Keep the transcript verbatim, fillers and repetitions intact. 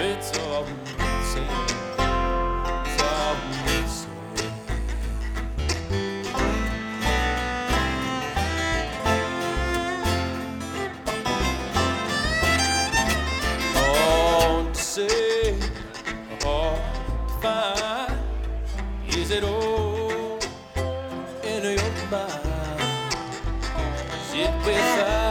It's all missing. It's all missing. Hard to say, hard to find. Is it all in your mind? Sit beside